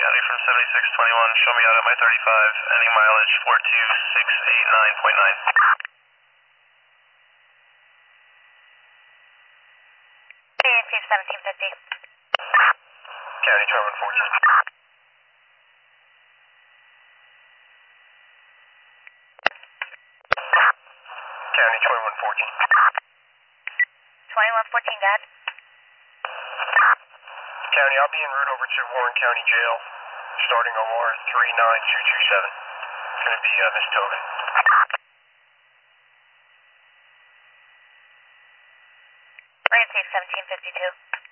County from 7621, show me out at my 35, ending mileage 42689.9. AAP 1750. County 2114. County 2114. 2114, Dad. County, I'll be en route over to Warren County Jail, starting OR 39227. It's going to be Miss Tobin. AAP 1752.